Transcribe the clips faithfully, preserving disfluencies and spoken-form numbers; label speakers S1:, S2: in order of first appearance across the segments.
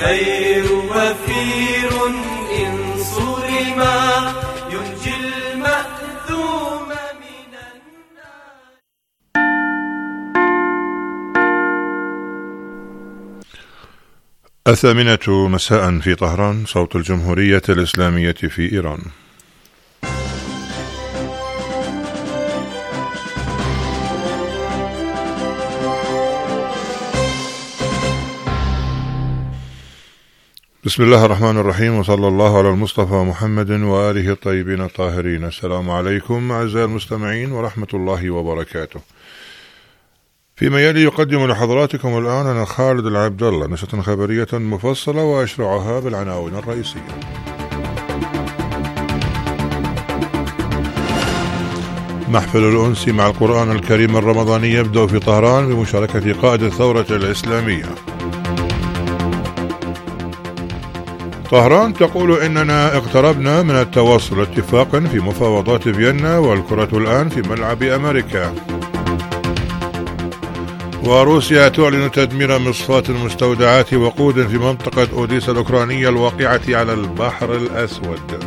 S1: الخير وفير إن صرما ينجي المأثوم من النار.
S2: الثامنة مساء في طهران، صوت الجمهورية الإسلامية في إيران. بسم الله الرحمن الرحيم، وصلى الله على المصطفى محمد وآله الطيبين الطاهرين. السلام عليكم أعزائي المستمعين ورحمة الله وبركاته. فيما يلي يقدم لحضراتكم الآن أنا خالد العبد الله نشرة خبرية مفصلة وأشرعها بالعناوين الرئيسية. محفل الأنس مع القرآن الكريم الرمضاني يبدأ في طهران بمشاركة قائد الثورة الإسلامية. طهران تقول إننا اقتربنا من التوصل اتفاقا في مفاوضات فيينا والكرة الآن في ملعب أمريكا. وروسيا تعلن تدمير مصفاة مستودعات وقود في منطقة أوديسا الأوكرانية الواقعة على البحر الأسود.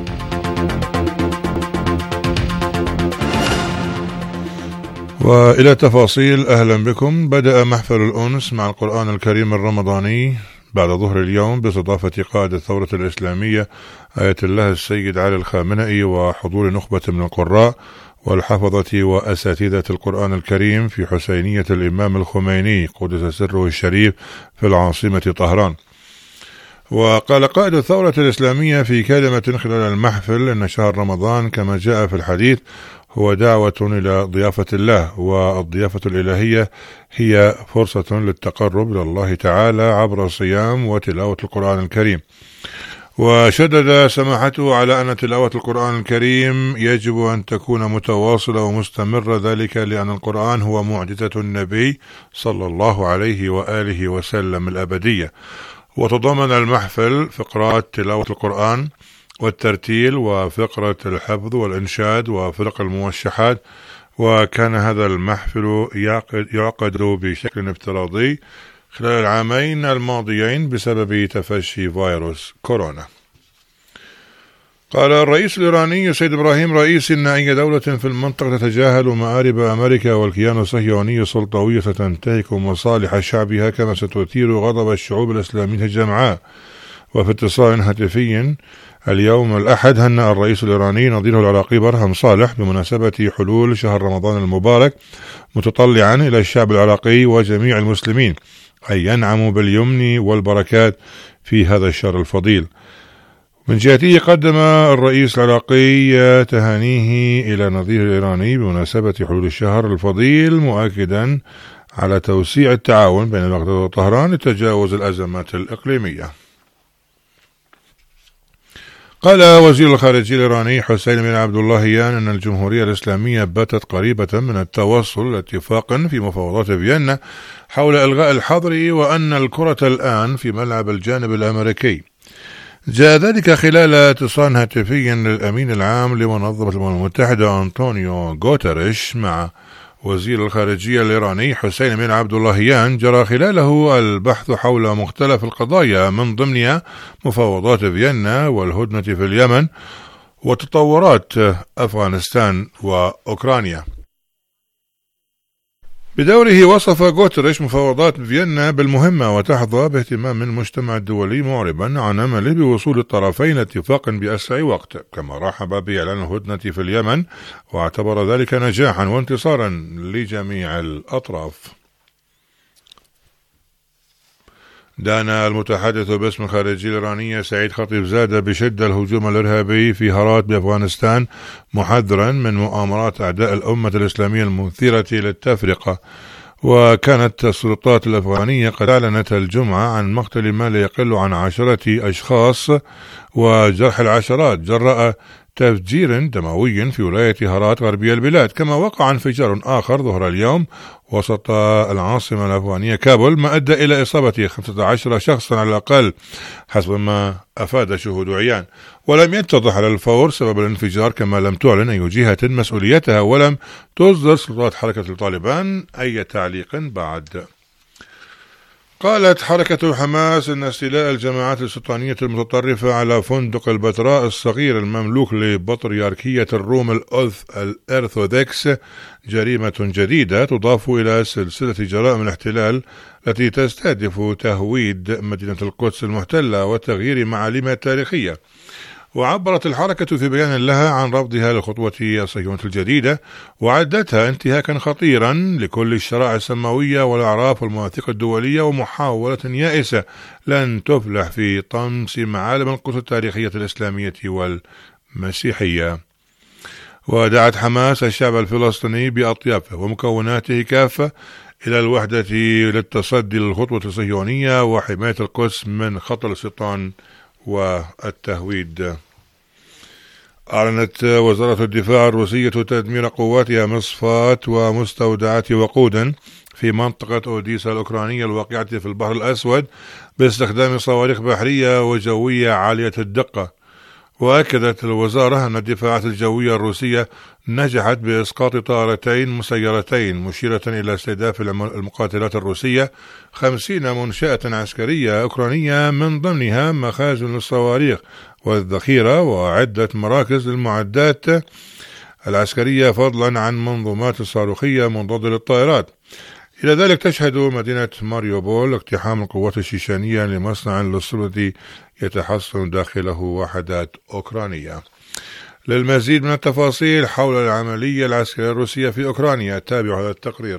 S2: وإلى تفاصيل. أهلا بكم. بدأ محفل الأنس مع القرآن الكريم الرمضاني بعد ظهر اليوم باستضافة قائد الثورة الإسلامية آية الله السيد علي الخامنئي وحضور نخبة من القراء والحفظة وأساتذة القرآن الكريم في حسينية الإمام الخميني قدس سره الشريف في العاصمة طهران. وقال قائد الثورة الإسلامية في كلمة خلال المحفل إن شهر رمضان كما جاء في الحديث هو دعوة إلى ضيافة الله، والضيافة الإلهية هي فرصة للتقرب إلى الله تعالى عبر الصيام وتلاوة القرآن الكريم. وشدد سماحته على أن تلاوة القرآن الكريم يجب أن تكون متواصلة ومستمرة، ذلك لأن القرآن هو معجزة النبي صلى الله عليه وآله وسلم الأبدية. وتضمن المحفل فقرات تلاوة القرآن والترتيل وفقرة الحفظ والإنشاد وفرق الموشحات. وكان هذا المحفل يعقد, يعقد بشكل افتراضي خلال العامين الماضيين بسبب تفشي فيروس كورونا. قال الرئيس الإيراني سيد إبراهيم رئيسي إن أي دولة في المنطقة تتجاهل مآرب أمريكا والكيان الصهيوني السلطوي ستنتهك مصالح شعبها كما ستثير غضب الشعوب الإسلامية الجمعاء. وفي اتصال هاتفي اليوم الأحد هنأ الرئيس الإيراني نظيره العراقي برهم صالح بمناسبة حلول شهر رمضان المبارك، متطلعا إلى الشعب العراقي وجميع المسلمين أن ينعموا باليمن والبركات في هذا الشهر الفضيل. من جهته قدم الرئيس العراقي تهانيه إلى نظيره الإيراني بمناسبة حلول الشهر الفضيل، مؤكدا على توسيع التعاون بين بغداد وطهران لتجاوز الأزمات الإقليمية. قال وزير الخارجية الإيراني حسين بن عبد اللهيان أن الجمهورية الإسلامية باتت قريبة من التوصل لاتفاق في مفاوضات فيينا حول إلغاء الحظر، وأن الكرة الآن في ملعب الجانب الأمريكي. جاء ذلك خلال اتصال هاتفي للأمين العام لمنظمة الأمم المتحدة أنطونيو غوتريش مع وزير الخارجية الإيراني حسين بن عبد اللهيان، جرى خلاله البحث حول مختلف القضايا من ضمنها مفاوضات فيينا والهدنة في اليمن وتطورات أفغانستان وأوكرانيا. بدوره وصف غوتريش مفاوضات فيينا بالمهمة وتحظى باهتمام من المجتمع الدولي، معربا عن أمله بوصول الطرفين اتفاق بأسرع وقت، كما رحب بإعلان الهدنة في اليمن واعتبر ذلك نجاحا وانتصارا لجميع الأطراف. دان المتحدث باسم الخارجية الإيرانية سعيد خطيبزادة بشدة الهجوم الإرهابي في هرات بأفغانستان، محذرا من مؤامرات أعداء الأمة الإسلامية المثيرة للتفرقة. وكانت السلطات الأفغانية قد أعلنت الجمعة عن مقتل ما لا يقل عن عشرة أشخاص وجرح العشرات جراء تفجير دموي في ولاية هرات غربية البلاد. كما وقع انفجار آخر ظهر اليوم وسط العاصمة الأفغانية كابول، ما أدى إلى إصابة خمسة عشر شخصا على الأقل حسب ما أفاد شهود عيان. ولم يتضح على الفور سبب الانفجار، كما لم تعلن أي جهة مسؤوليتها، ولم تصدر سلطات حركة الطالبان أي تعليق بعد. قالت حركة حماس إن استيلاء الجماعات الاستيطانية المتطرفة على فندق البتراء الصغير المملوك لبطريركية الروم الأرثوذكس جريمة جديدة تضاف إلى سلسلة جرائم الاحتلال التي تستهدف تهويد مدينة القدس المحتلة وتغيير معالمها التاريخية. وعبرت الحركة في بيان لها عن رفضها للخطوة الصهيونية الجديدة، وعدتها انتهاكا خطيرا لكل الشرائع السماوية والأعراف والمواثيق الدولية، ومحاولة يائسة لن تفلح في طمس معالم القدس التاريخية الإسلامية والمسيحية. ودعت حماس الشعب الفلسطيني بأطيافه ومكوناته كافة إلى الوحدة للتصدي للخطوة الصهيونية وحماية القدس من خطر الاستيطان والتهويد. أعلنت وزارة الدفاع الروسية تدمير قواتها مصفات ومستودعات وقود في منطقة أوديسا الأوكرانية الواقعة في البحر الأسود باستخدام صواريخ بحرية وجوية عالية الدقة. وأكدت الوزارة أن الدفاعات الجوية الروسية نجحت بإسقاط طائرتين مسيرتين، مشيرة إلى استهداف المقاتلات الروسية خمسين منشأة عسكرية أوكرانية من ضمنها مخازن للصواريخ والذخيرة وعدة مراكز للمعدات العسكرية، فضلا عن منظومات الصاروخية مضادة للطائرات. إلى ذلك تشهد مدينة ماريوبول اقتحام القوات الشيشانية لمصنع للصلب يتحصن داخله وحدات أوكرانية. للمزيد من التفاصيل حول العملية العسكرية الروسية في أوكرانيا تابعوا هذا التقرير.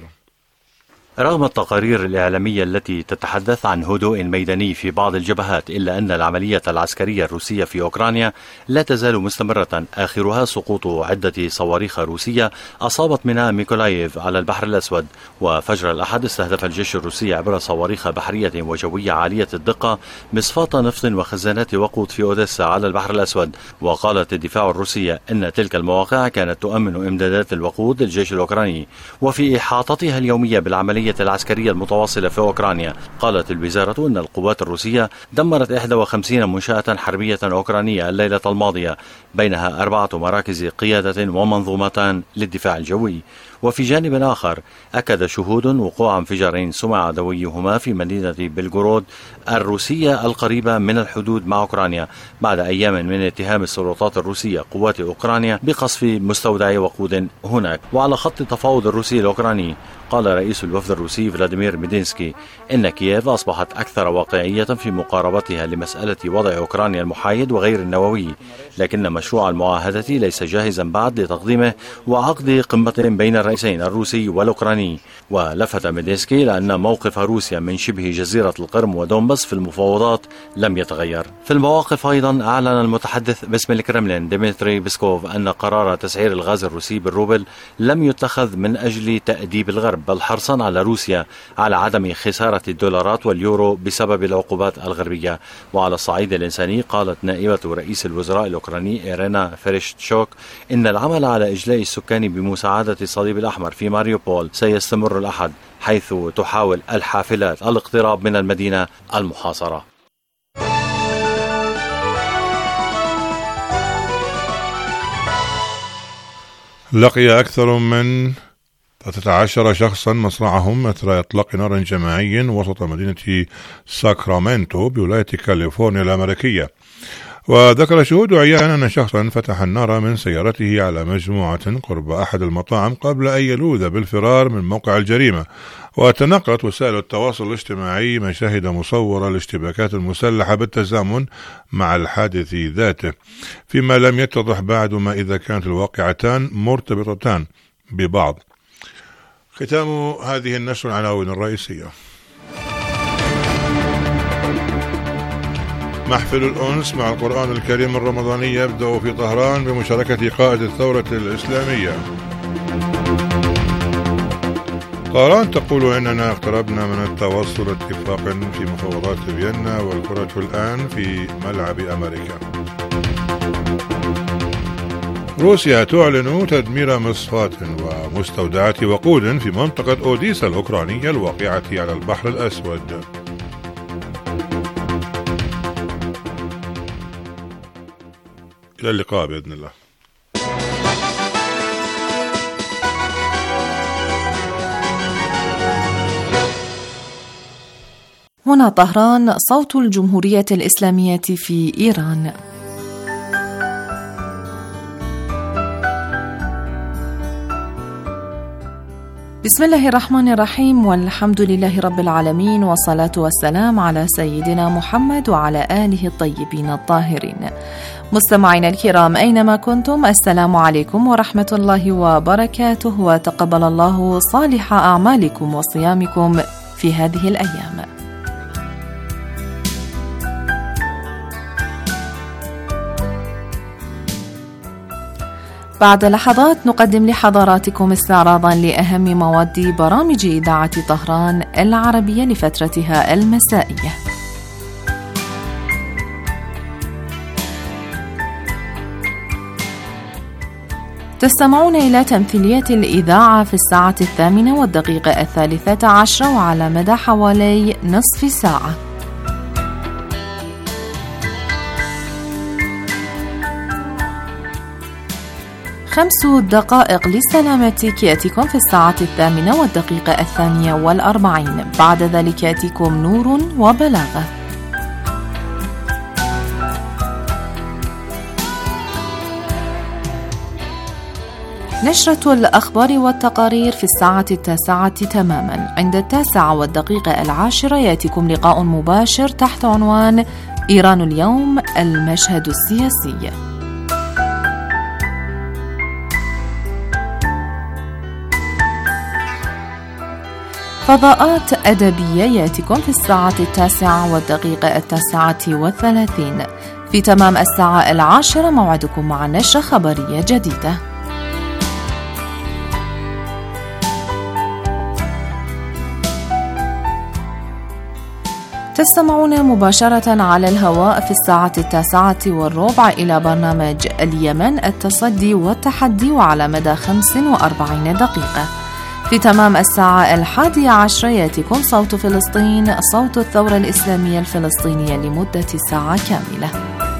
S3: رغم التقارير الإعلامية التي تتحدث عن هدوء ميداني في بعض الجبهات، إلا أن العملية العسكرية الروسية في أوكرانيا لا تزال مستمرة، آخرها سقوط عدة صواريخ روسية أصابت ميناء ميكولاييف على البحر الأسود. وفجر الأحد استهدف الجيش الروسي عبر صواريخ بحرية وجوية عالية الدقة مصفاة نفط وخزانات وقود في أوديسا على البحر الأسود. وقالت الدفاع الروسية أن تلك المواقع كانت تؤمن إمدادات الوقود للجيش الأوكراني. وفي إحاطتها اليومية بالعملية العسكرية المتواصلة في أوكرانيا، قالت الوزارة أن القوات الروسية دمرت إحدى وخمسين منشأة حربية أوكرانية الليلة الماضية، بينها أربعة مراكز قيادة ومنظومتان للدفاع الجوي. وفي جانب آخر أكد شهود وقوع انفجارين سمع دويهما في مدينة بلغورود الروسية القريبة من الحدود مع أوكرانيا بعد أيام من اتهام السلطات الروسية قوات أوكرانيا بقصف مستودع وقود هناك. وعلى خط التفاوض الروسي الأوكراني، قال رئيس الوفد الروسي فلاديمير ميدينسكي إن كييف أصبحت أكثر واقعية في مقاربتها لمسألة وضع أوكرانيا المحايد وغير النووي، لكن مشروع المعاهدة ليس جاهزا بعد لتقديمه وعقد قمة بين الرئيسين الروسي والأوكراني. ولفت ميدينسكي لأن موقف روسيا من شبه جزيرة القرم ودونباس في المفاوضات لم يتغير. في المواقف أيضا أعلن المتحدث باسم الكرملين ديمتري بيسكوف أن قرار تسعير الغاز الروسي بالروبل لم يتخذ من أجل تأديب الغرب، بل حرصا على روسيا على عدم خسارة الدولارات واليورو بسبب العقوبات الغربية. وعلى الصعيد الإنساني، قالت نائبة رئيس الوزراء الأوكراني إيرينا فيريشتشوك إن العمل على إجلاء السكان بمساعدة الصليب الأحمر في ماريوبول سيستمر الأحد، حيث تحاول الحافلات الاقتراب من المدينة المحاصرة.
S2: لقي أكثر من ثلاثة عشر شخصا مصرعهم أثر إطلاق نار جماعي وسط مدينة ساكرامنتو بولاية كاليفورنيا الأمريكية. وذكر شهود عيان أن شخصا فتح النار من سيارته على مجموعة قرب أحد المطاعم قبل أن يلوذ بالفرار من موقع الجريمة. وتناقلت وسائل التواصل الاجتماعي مشاهد مصورة لاشتباكات المسلحة بالتزامن مع الحادث ذاته، فيما لم يتضح بعد ما إذا كانت الواقعتان مرتبطتان ببعض. ختام هذه النشر العناوين الرئيسية. محفل الأنس مع القرآن الكريم الرمضاني يبدأ في طهران بمشاركة قائد الثورة الإسلامية. طهران تقول إننا اقتربنا من التوصل اتفاق في مفاوضات فيينا والكرة الآن في ملعب أمريكا. روسيا تعلن تدمير مصفاة ومستودعات وقود في منطقة أوديسا الأوكرانية الواقعة على البحر الأسود. إلى اللقاء بإذن الله.
S4: هنا طهران، صوت الجمهورية الإسلامية في إيران. بسم الله الرحمن الرحيم، والحمد لله رب العالمين، والصلاة والسلام على سيدنا محمد وعلى آله الطيبين الطاهرين. مستمعينا الكرام أينما كنتم، السلام عليكم ورحمة الله وبركاته، وتقبل الله صالح أعمالكم وصيامكم في هذه الأيام. بعد لحظات نقدم لحضراتكم استعراضا لأهم مواد برامج إذاعة طهران العربية لفترتها المسائية. تستمعون إلى تمثيلية الإذاعة في الساعة الثامنة والدقيقة الثالثة عشرة وعلى مدى حوالي نصف ساعة. خمس دقائق لسلامتك يأتيكم في الساعة الثامنة والدقيقة الثانية والأربعين. بعد ذلك يأتيكم نور وبلاغة. نشرة الأخبار والتقارير في الساعة التاسعة تماما. عند التاسعة والدقيقة العاشرة يأتيكم لقاء مباشر تحت عنوان إيران اليوم، المشهد السياسي. فضاءات أدبية يأتيكم في الساعة التاسعة والدقيقة التاسعة والثلاثين. في تمام الساعة العاشرة موعدكم مع نشرة خبرية جديدة. تستمعون مباشرة على الهواء في الساعة التاسعة والربع إلى برنامج اليمن، التصدي والتحدي، وعلى مدى خمس وأربعين دقيقة. في تمام الساعة الحادية عشرة يأتيكم صوت فلسطين، صوت الثورة الإسلامية الفلسطينية لمدة ساعة كاملة.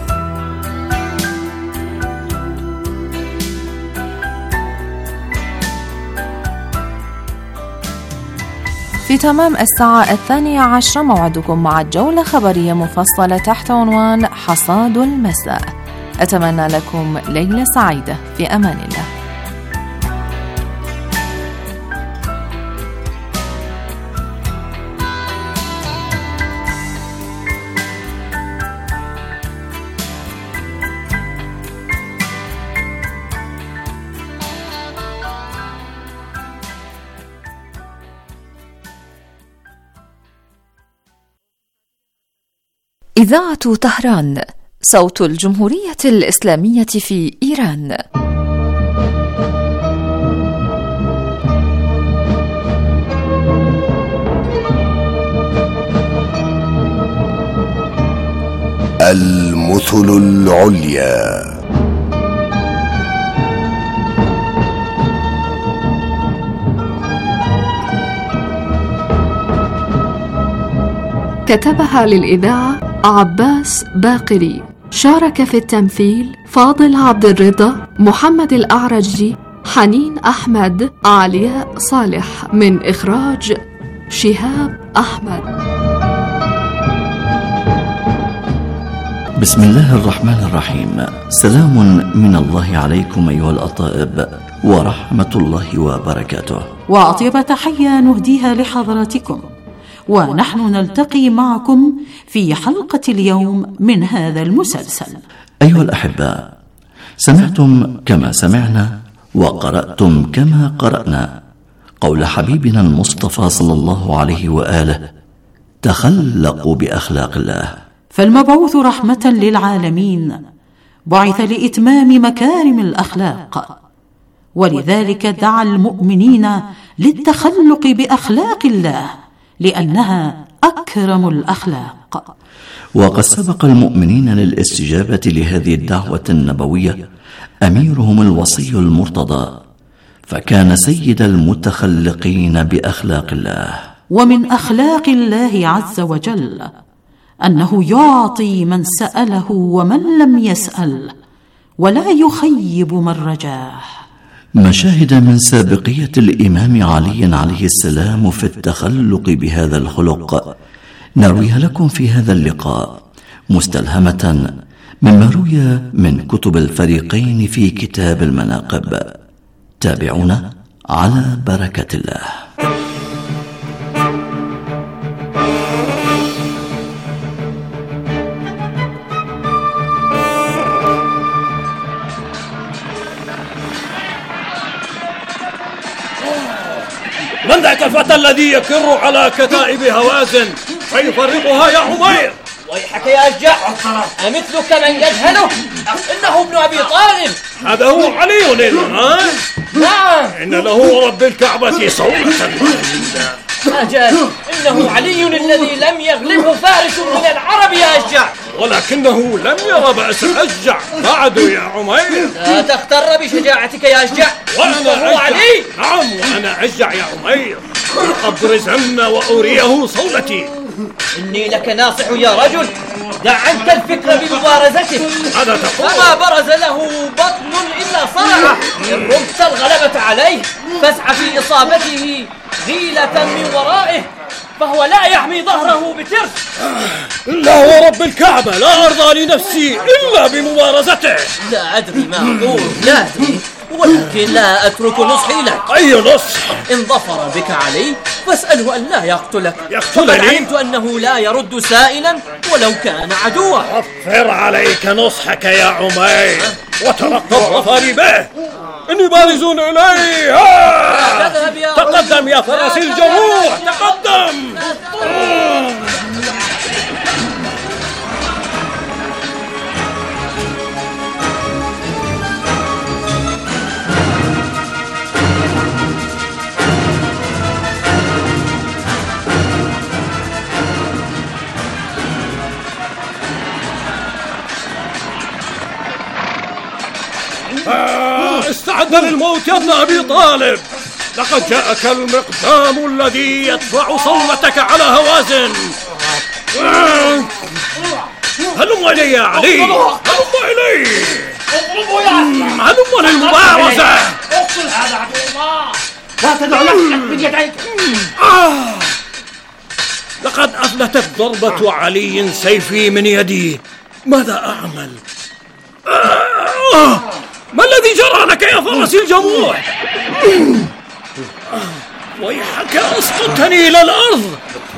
S4: في تمام الساعة الثانية عشرة موعدكم مع جولة خبرية مفصلة تحت عنوان حصاد المساء. أتمنى لكم ليلة سعيدة، في أمان الله. إذاعة طهران، صوت الجمهورية الإسلامية في إيران.
S5: المثل العليا.
S6: كتبها للإذاعة عباس باقري. شارك في التمثيل فاضل عبد الرضا، محمد الأعرجي، حنين أحمد، علياء صالح. من إخراج شهاب أحمد.
S7: بسم الله الرحمن الرحيم. سلام من الله عليكم أيها الأطائب، ورحمة الله وبركاته.
S8: وأطيب تحية نهديها لحضراتكم، ونحن نلتقي معكم في حلقة اليوم من هذا المسلسل.
S7: أيها الأحباء، سمعتم كما سمعنا وقرأتم كما قرأنا قول حبيبنا المصطفى صلى الله عليه وآله: تخلقوا بأخلاق الله.
S8: فالمبعوث رحمة للعالمين بعث لإتمام مكارم الأخلاق، ولذلك دعا المؤمنين للتخلق بأخلاق الله لأنها أكرم الأخلاق.
S7: وقد سبق المؤمنين للاستجابة لهذه الدعوة النبوية أميرهم الوصي المرتضى، فكان سيد المتخلقين بأخلاق الله.
S8: ومن أخلاق الله عز وجل أنه يعطي من سأله ومن لم يسأل، ولا يخيب من رجاه.
S7: مشاهد من سابقية الإمام علي عليه السلام في التخلق بهذا الخلق نرويها لكم في هذا اللقاء مستلهمة مما روي من كتب الفريقين في كتاب المناقب. تابعونا على بركة الله.
S5: من ذاك الفتى الذي يكر على كتائب هوازن فيفرقها يا عمير؟
S9: ويحك يا أشجع، أمثلك من يجهله؟ إنه ابن أبي طالب.
S5: هذا هو علي الآن؟
S9: نعم.
S5: إن له رب الكعبة صولة.
S9: أجل، إنه علي الذي لم يغلبه فارس من العرب يا أشجع.
S5: ولكنه لم ير بأس أشجع بعد يا عمير.
S9: لا تغتر بشجاعتك يا أشجع.
S5: وأنا
S9: هو علي.
S5: نعم وأنا أشجع يا عمير. أبرزن وأريه صولتي.
S9: إني لك ناصح يا رجل، دع عنك الفكر بمبارزته.
S5: هذا تقول.
S9: فما برز له بطن إلا صرعه. إن رمت الغلبة عليه فاسعى في إصابته غيلة من ورائه، فهو لا يحمي ظهره بترس.
S5: لا ورب الكعبة لا أرضى لنفسي إلا بمبارزته.
S9: لا أدري ما أقول، لا أدري، ولكن لا أترك نصحي لك.
S5: أي نصح؟
S9: إن ظفر بك علي فاسأله أن لا يقتلك.
S5: يقتلني؟
S9: فقد علمت أنه لا يرد سائلا ولو كان عدوا.
S5: أفر عليك نصحك يا عمير وترقب ظفري به. إني بارز إليه.
S9: تذهب يا
S5: تقدم يا فرس الجروح، تقدم. استعد للموت يا ابن أبي طالب. لقد جاءك المقدام الذي يدفع صولتك على هوازن. هلم إلي يا علي، هلم إلي، هلم للمبارزة.
S9: لا تدع نفسك من يديك.
S5: لقد أفلتت ضربة علي سيفي من يدي. ماذا أعمل؟ آه ما الذي جرى لك يا فرس الجموح؟ ويحك أسقطتني إلى الأرض.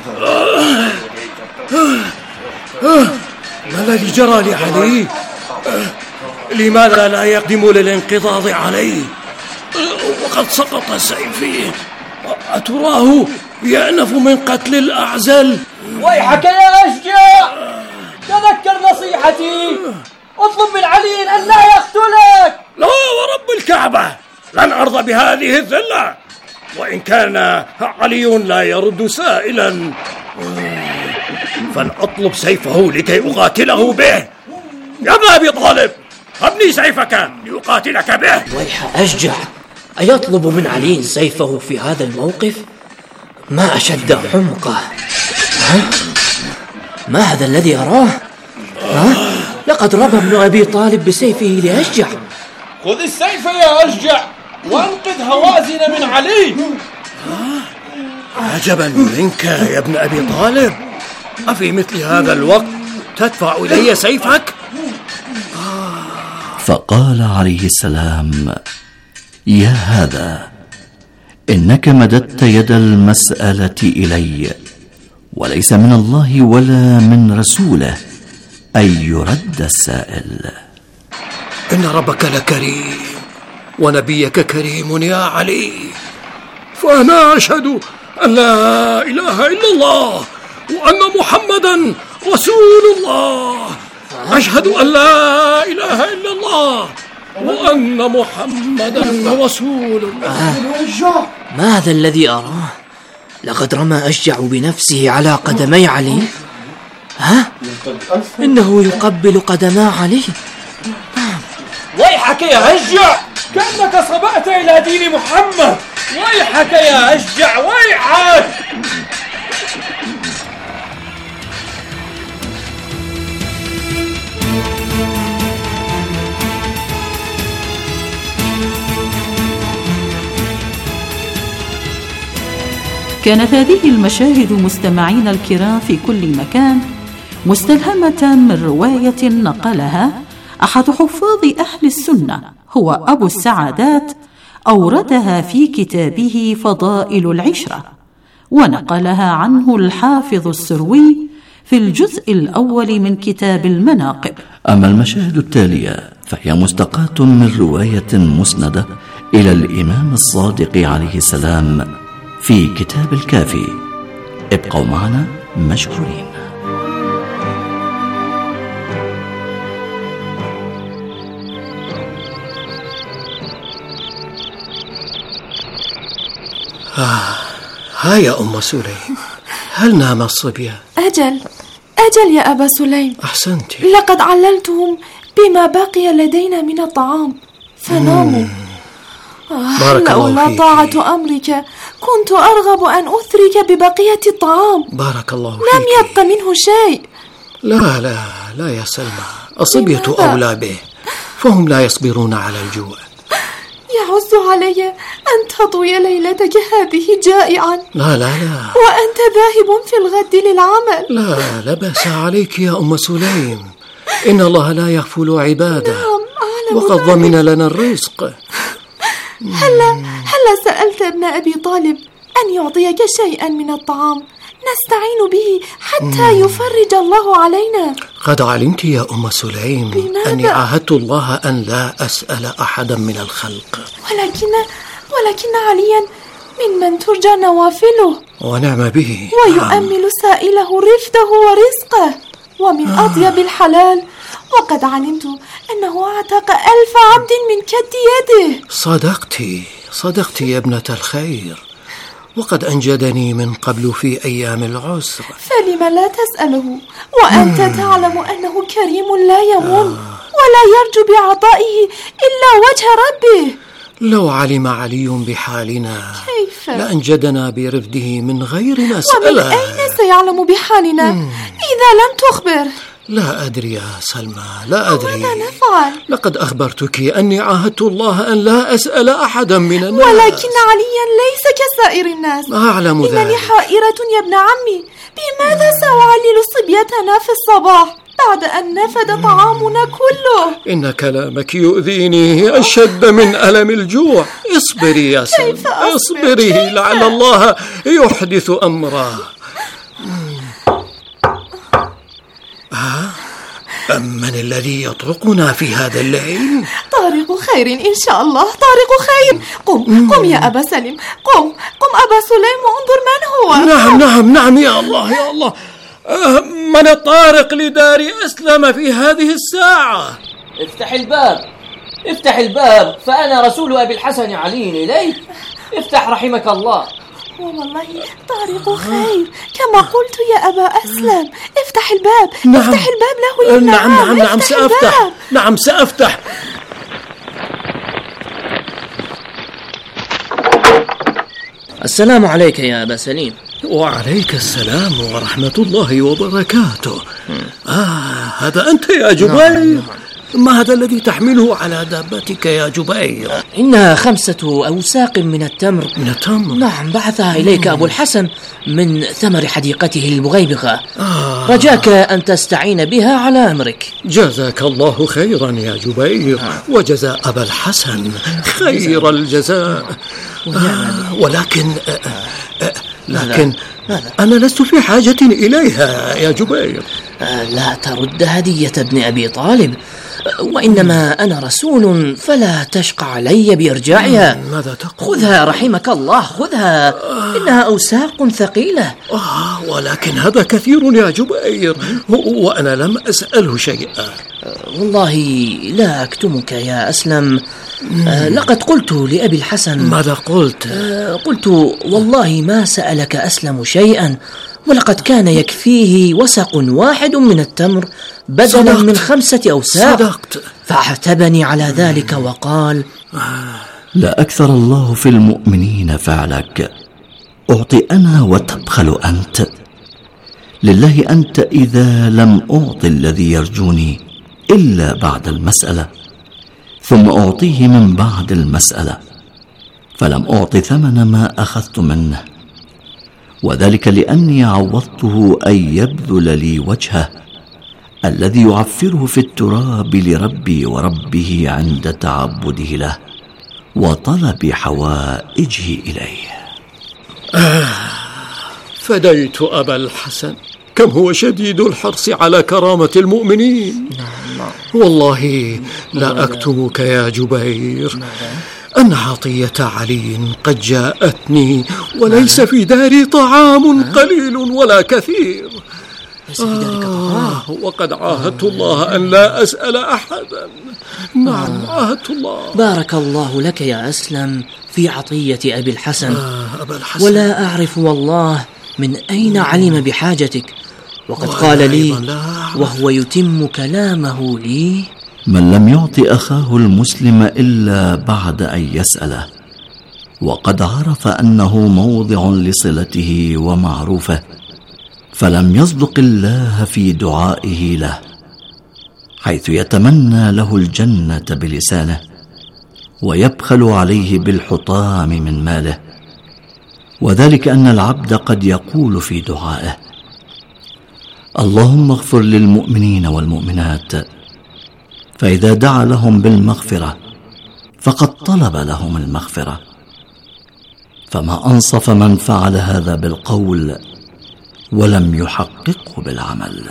S5: ما الذي جرى لعلي؟ لماذا لا يقدم للانقضاض علي؟ وقد سقط سيفي. أتراه يأنف من قتل الأعزل؟
S9: ويحك يا أشجع، تذكر نصيحتي، اطلب من علي أن لا يقتلك.
S5: لا ورب الكعبة لن أرضى بهذه الذلة، وإن كان علي لا يرد سائلا فلأطلب سيفه لكي أقاتله به. يا ابن أبي طالب، هبني سيفك لأقاتلك به.
S9: ويح أشجع، أيطلب من علي سيفه في هذا الموقف؟ ما أشد حمقه. ها؟ ما هذا الذي أراه؟ ها؟ لقد رمى ابن أبي طالب بسيفه لأشجع.
S10: خذ السيف يا أشجع وانقذ هوازن من علي.
S5: عجبا منك يا ابن أبي طالب، أفي مثل هذا الوقت تدفع إلي سيفك؟
S7: فقال عليه السلام: يا هذا، إنك مددت يد المسألة إلي، وليس من الله ولا من رسوله أن يرد السائل.
S5: إن ربك لكريم ونبيك كريم يا علي، فأنا أشهد أن لا إله إلا الله وأن محمدا رسول الله. أشهد أن لا إله إلا الله وأن محمدا رسول الله.
S9: ماذا الذي أراه؟ لقد رمى أشجع بنفسه على قدمي علي. ها؟ إنه يقبل قدما علي.
S10: ويحك يا أشجع، كأنك صبأت إلى دين محمد. ويحك يا أشجع، ويحك.
S8: كانت هذه المشاهد مستمعينا الكرام في كل مكان مستلهمة من رواية نقلها أحد حفاظ أهل السنة هو أبو السعادات، أوردها في كتابه فضائل العشرة، ونقلها عنه الحافظ السروي في الجزء الأول من كتاب المناقب.
S7: أما المشاهد التالية فهي مستقاة من رواية مسندة إلى الإمام الصادق عليه السلام في كتاب الكافي. ابقوا معنا مشكورين.
S5: آه. ها يا أم سليم، هل نام الصبيان؟
S11: أجل أجل يا أبا سليم،
S5: أحسنت.
S11: لقد عللتهم بما بقي لدينا من الطعام فناموا. آه لولا طاعة أمرك كنت أرغب أن أثرك ببقية الطعام.
S5: بارك الله فيك.
S11: لم يبق منه شيء.
S5: لا لا لا يا سلمى، الصبية أولى به، فهم لا يصبرون على الجوع.
S11: يعز علي أن تطوي ليلتك هذه جائعا.
S5: لا لا لا
S11: وأنت ذاهب في الغد للعمل.
S5: لا لا بأس عليك يا أم سليم، إن الله لا يغفل عباده.
S11: نعم أعلم
S5: وقد ضمن لنا الرزق.
S11: هلا هلا سألت ابن أبي طالب أن يعطيك شيئا من الطعام نستعين به حتى يفرج الله علينا.
S5: قد علمت يا أم سليم
S11: بماذا؟
S5: أني عاهدت الله أن لا أسأل أحدا من الخلق.
S11: ولكن ولكن عليا ممن ترجى نوافله
S5: ونعم به،
S11: ويؤمل سائله رفده ورزقه ومن آه. أطيب الحلال، وقد علمت أنه اعتق ألف عبد من كد يده.
S5: صدقتي صدقتي يا ابنة الخير، وقد أنجدني من قبل في أيام العسر.
S11: فلم لا تسأله وأنت تعلم أنه كريم لا يمن آه. ولا يرجو بعطائه إلا وجه ربه.
S5: لو علم علي بحالنا
S11: كيف
S5: لأنجدنا برفده من غير مسألة.
S11: ومن أين سيعلم بحالنا مم. إذا لم تخبر؟
S5: لا أدري يا سلمى، لا أدري.
S11: ماذا نفعل؟
S5: لقد أخبرتك أني عاهدت الله أن لا أسأل أحدا من الناس.
S11: ولكن عليا ليس كسائر الناس.
S5: أعلم ذلك.
S11: إنني حائرة يا ابن عمي، بماذا سأعلل صبيتنا في الصباح بعد أن نفد طعامنا كله؟
S5: إن كلامك يؤذيني أشد من ألم الجوع. اصبري يا سلمى، اصبري كيف؟ لعل الله يحدث أمره. آه؟ من الذي يطرقنا في هذا الليل؟
S11: طارق خير إن شاء الله، طارق خير. قم قم يا أبا سليم، قم قم أبا سليم وانظر من هو.
S5: نعم نعم نعم يا الله يا الله. آه من الطارق لدار أسلم في هذه الساعة؟
S9: افتح الباب، افتح الباب، فأنا رسول أبي الحسن علي إليك. افتح رحمك الله.
S11: والله طارق خير كما قلت يا أبا أسلم. افتح الباب.
S5: نعم.
S11: افتح الباب له يا
S5: نعم نعم نعم سأفتح
S11: الباب.
S5: نعم سأفتح.
S9: السلام عليك يا أبا سليم.
S5: وعليك السلام ورحمة الله وبركاته. آه هذا أنت يا جبير؟ نعم. ما هذا الذي تحمله على دابتك يا جبير؟
S9: إنها خمسة أوساق من التمر.
S5: من التمر؟
S9: نعم، بعثها إليك أبو الحسن من ثمر حديقته المغيبغة.
S5: آه.
S9: رجاك أن تستعين بها على أمرك.
S5: جزاك الله خيرا يا جبير، آه. وجزاء أبا الحسن خير الجزاء. آه. ولكن آه آه لكن
S9: ماذا؟
S5: أنا لست في حاجة إليها يا جبير.
S9: آه لا ترد هدية ابن أبي طالب، وإنما أنا رسول فلا تشقى علي بإرجاعها.
S5: ماذا تقول؟
S9: خذها رحمك الله، خذها. آه. إنها أوساق ثقيلة.
S5: آه ولكن هذا كثير يا جبير، وأنا لم أسأله شيئا.
S9: آه والله لا أكتمك يا أسلم. آه لقد قلت لأبي الحسن.
S5: ماذا قلت؟
S9: آه قلت والله ما سألك أسلم شيئا، ولقد كان يكفيه وسق واحد من التمر بدلا صدقت. من خمسة أوساق.
S5: صدقت.
S9: فاعتبني على ذلك وقال:
S7: لا أكثر الله في المؤمنين فعلك، أعطي أنا وتبخل أنت. لله أنت إذا لم أعطي الذي يرجوني إلا بعد المسألة، ثم أعطيه من بعد المسألة، فلم أعطي ثمن ما أخذت منه، وذلك لأني عوضته أن يبذل لي وجهه الذي يعفره في التراب لربي وربه عند تعبده له وطلب حوائجه إليه.
S5: آه فديت أبا الحسن، كم هو شديد الحرص على كرامة المؤمنين. والله لا أكتمك يا جبير أن عطية علي قد جاءتني وليس في داري طعام قليل ولا كثير. آه وقد عاهدت الله أن لا أسأل أحدا. نعم عاهدت الله.
S9: بارك الله لك يا أسلم في عطية أبي الحسن.
S5: آه أبا الحسن.
S9: ولا أعرف والله من أين علم بحاجتك، وقد قال لي وهو يتم كلامه لي:
S7: من لم يعط أخاه المسلم إلا بعد أن يسأله وقد عرف أنه موضع لصلته ومعروفه، فلم يصدق الله في دعائه له، حيث يتمنى له الجنة بلسانه ويبخل عليه بالحطام من ماله. وذلك أن العبد قد يقول في دعائه: اللهم اغفر للمؤمنين والمؤمنات، فإذا دعا لهم بالمغفرة فقد طلب لهم المغفرة. فما أنصف من فعل هذا بالقول ولم يحققه بالعمل.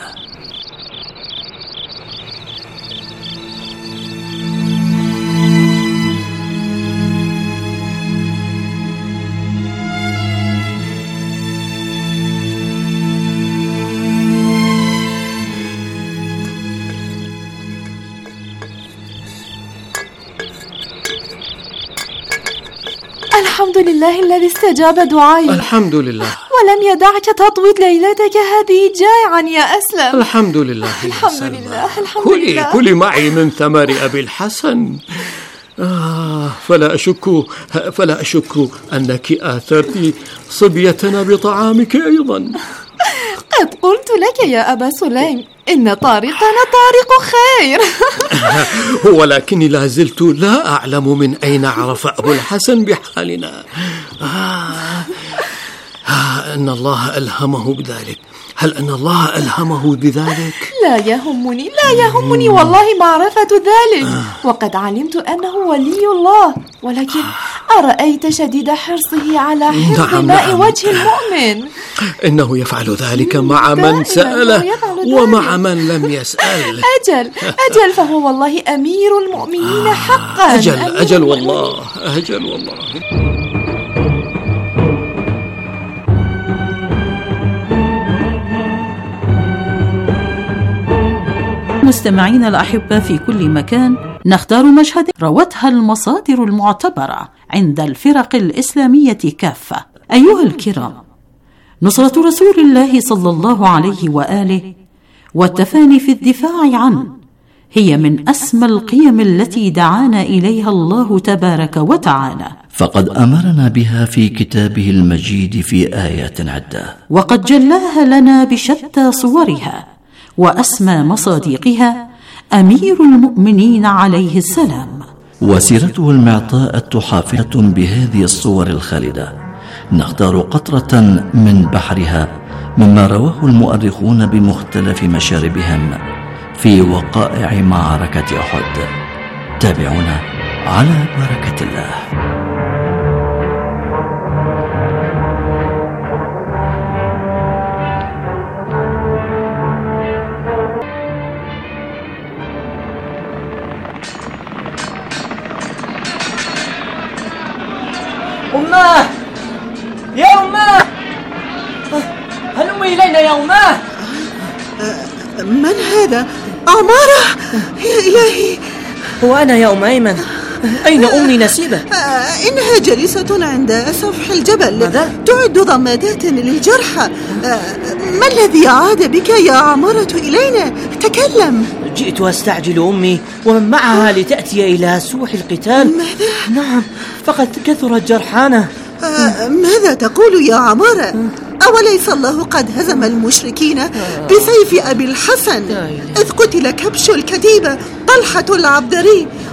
S11: الحمد لله الذي استجاب دعائي.
S5: الحمد لله.
S11: ولم يدعك تطوي ليلتك هذه جائعا يا أسلم.
S5: الحمد لله.
S11: الحمد لله. الحمد
S5: كلي
S11: لله.
S5: كلي معي من ثمر أبي الحسن. آه فلا أشك فلا أشك أنك آثرت صبيتنا بطعامك أيضا.
S11: قد قلت لك يا أبا سليم إن طارقنا طارق خير.
S5: ولكني لا زلت لا أعلم من أين عرف أبو الحسن بحالنا. آه آه أن الله ألهمه بذلك. هل أن الله ألهمه بذلك؟
S11: لا يهمني لا يهمني والله معرفة ذلك. وقد علمت أنه ولي الله، ولكن أرأيت شديد حرصه على حفظ
S5: نعم
S11: ماء
S5: نعم.
S11: وجه المؤمن.
S5: إنه يفعل ذلك مع من سأله ومع من لم يسأل.
S11: أجل أجل فهو والله أمير المؤمنين حقا.
S5: أجل أجل والله أجل والله.
S8: مستمعينا الأحبة في كل مكان، نختار مشهد روتها المصادر المعتبرة عند الفرق الإسلامية كافة. أيها الكرام، نصرة رسول الله صلى الله عليه وآله والتفاني في الدفاع عنه هي من أسمى القيم التي دعانا إليها الله تبارك وتعالى،
S7: فقد أمرنا بها في كتابه المجيد في آيات عدة،
S8: وقد جلاها لنا بشتى صورها وأسمى مصادقها أمير المؤمنين عليه السلام.
S7: وسيرته المعطاءة حافلة بهذه الصور الخالدة. نختار قطرة من بحرها مما رواه المؤرخون بمختلف مشاربهم في وقائع معركة أحد. تابعونا على بركة الله.
S9: أماه يا أماه، هلمي إلينا يا أماه.
S12: من هذا؟ عمارة يا إلهي.
S9: هو أنا يا أم أيمن. أين أمي نسيبة؟
S12: إنها جالسة عند سفح الجبل.
S9: ماذا؟
S12: تعد ضمادات للجرحى. ما الذي عاد بك يا عمارة إلينا؟ تكلم.
S9: جئت أستعجل أمي ومن معها لتأتي إلى سوح القتال.
S12: ماذا؟
S9: نعم، فقد كثرت جرحانا.
S12: آه ماذا تقول يا عمارة؟ أوليس الله قد هزم المشركين بسيف أبي الحسن إذ قتل كبش الكتيبة طلحة العبدري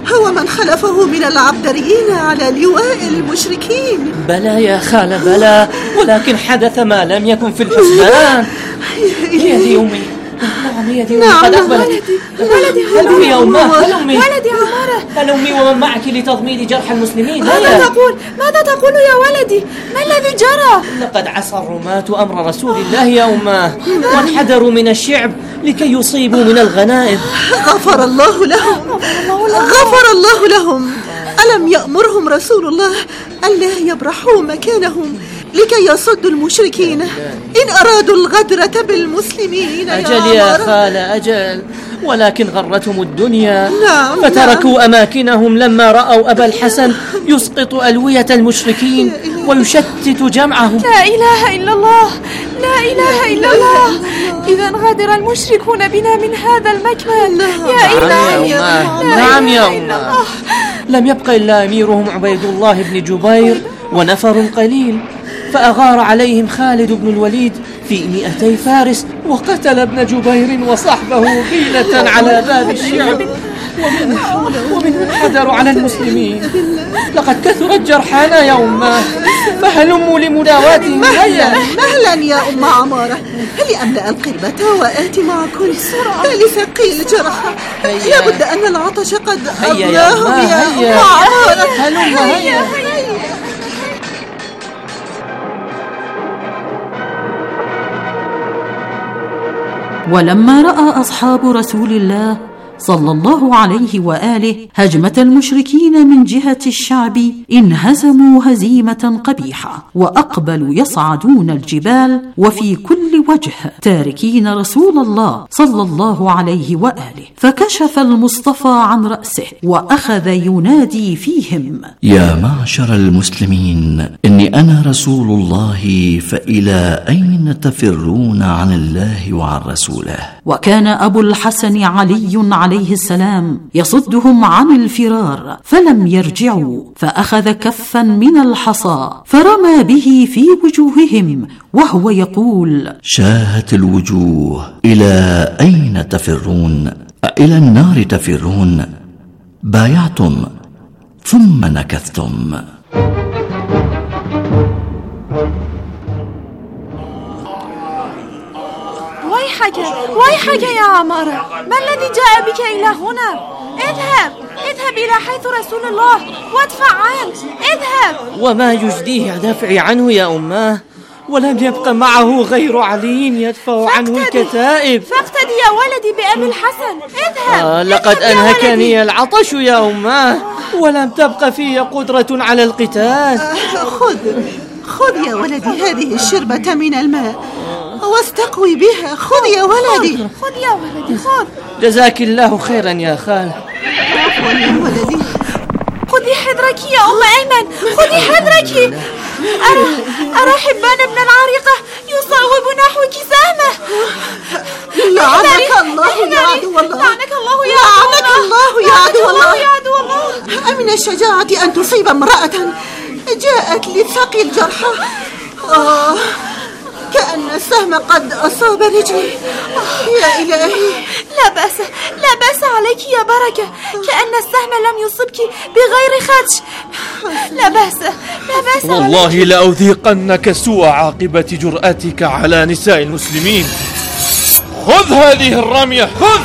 S12: هو من خلفه من العبدريين على لواء المشركين.
S9: بلى يا خالة بلى، ولكن حدث ما لم يكن في الحسبان. هي دي أمي. نعم هي دي أمي قد أقبلت.
S11: ولدي
S9: هلمي يا أمه هلمي.
S11: ولدي عمارة
S9: هلمي ومن معك لتضميد جرح المسلمين.
S11: ماذا تقول؟ ماذا تقول يا ولدي؟ ما الذي جرى؟
S9: لقد عصى الرماة أمر رسول الله يا أمه، وانحدروا من الشعب لكي يصيبوا من الغنائم.
S12: غفر الله لهم، غفر الله لهم. ألم يأمرهم رسول الله ألا يبرحوا مكانهم لكي يصدوا المشركين إن أرادوا الغدرة بالمسلمين؟
S9: أجل يا خالة أجل، ولكن غرتهم الدنيا.
S12: نعم
S9: فتركوا
S12: نعم.
S9: أماكنهم لما رأوا أبا الحسن يسقط ألوية المشركين ويشتت جمعهم.
S11: لا إله إلا الله، لا إله إلا الله. إذا غادر المشركون بنا من هذا المكمن. يا إلهي.
S9: نعم يا أمه. لم يبق إلا أميرهم عبيد الله بن جبير ونفر قليل، فأغار عليهم خالد بن الوليد في مئتي فارس وقتل ابن جبير وصحبه غيلة على باب الشعب، ومنهم حذروا على المسلمين. لقد كثرت جرحانا يا أمه، فهلموا لمداواتهم.
S12: مهلا مهلا يا أم عمارة، هل أملأ القربة وآتي معكم لسقي الجرحى؟ لابد أن العطش قد أبلاهم يا أم عمارة.
S9: هلم هيا.
S8: ولما رأى أصحاب رسول الله صلى الله عليه وآله هجمة المشركين من جهة الشعب انهزموا هزيمة قبيحة، وأقبلوا يصعدون الجبال وفي كل وجه تاركين رسول الله صلى الله عليه وآله. فكشف المصطفى عن رأسه وأخذ ينادي فيهم:
S7: يا معشر المسلمين، إني أنا رسول الله، فإلى أين تفرون عن الله وعن رسوله؟
S8: وكان أبو الحسن علي عليه السلام يصدهم عن الفرار فلم يرجعوا، فأخذ كفا من الحصى فرمى به في وجوههم وهو يقول:
S7: شاهت الوجوه، إلى أين تفرون؟ إلى النار تفرون؟ بايعتم ثم نكثتم.
S11: ويحك ويحك يا عمارة، ما الذي جاء بك إلى هنا؟ اذهب اذهب إلى حيث رسول الله وادفع عنه، اذهب.
S9: وما يجديه دفعي عنه يا أماه؟ ولم يبق معه غير علي يدفع عنه الكتائب.
S11: فاقتدي يا ولدي بأبي الحسن، اذهب.
S9: آه لقد أنهكني العطش يا أماه، ولم تبق في قدرة على القتال.
S12: آه خذ خذ يا ولدي هذه الشربة من الماء واستقوي بها. خذ يا ولدي،
S11: خذ يا ولدي، خذ.
S9: جزاك الله خيرا يا خال.
S12: عفوا يا ولدي.
S11: خذي حذرك يا أم أيمن، خذي حذرك. أرى أرى حبان ابن العارقة يصوب نحوك سهمه.
S12: لعنك الله يا عدو الله،
S11: لعنك الله يا
S12: لعنك الله يا عدو الله.
S11: يا عدو الله.
S12: أمن الشجاعة أن تصيب امرأة جاءت لتسقي الجرحى. آه كأن السهم قد أصاب رجلي. يا إلهي.
S11: لا بأس لا بأس عليك يا بركة، كأن السهم لم يصبك بغير خدش. لا بأس لا بأس.
S10: والله لأذيقنك سوء عاقبة جرأتك على نساء المسلمين. خذ هذه الرمية، خذ.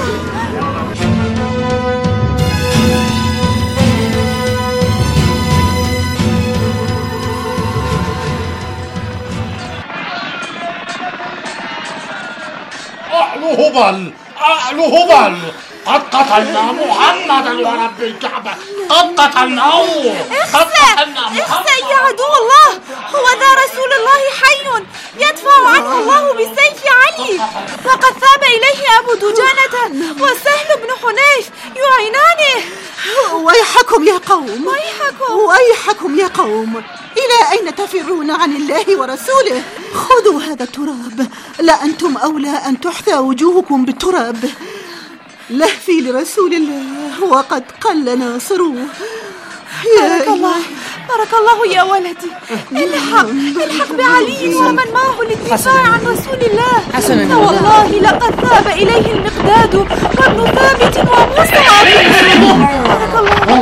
S13: أعلو هبل، أعلو هبل، قد قتلنا محمدا ورب الكعبة، قد قتلناه، قد قتلنا محمدا.
S11: اخسأ يا عدو الله، هو ذا رسول الله حي يدفع عنه الله بسيف علي، وقد ثاب إليه أبو دجانة وسهل بن حنيف يعينانه.
S12: ويحكم يا قوم،
S11: ويحكم
S12: ويحكم يا قوم، إلى أين تفرون عن الله ورسوله؟ خذوا هذا التراب، لا أنتم أولى أن تحثى وجوهكم بالتراب. لهفي لرسول الله وقد قل ناصروه.
S11: بارك الله بارك الله يا ولدي. الحق الحق بعلي ومن معه للدفاع عن رسول الله.
S9: حسنا،
S11: فوالله لقد ذهب إليه المقداد وابن ثابت وموسى. بارك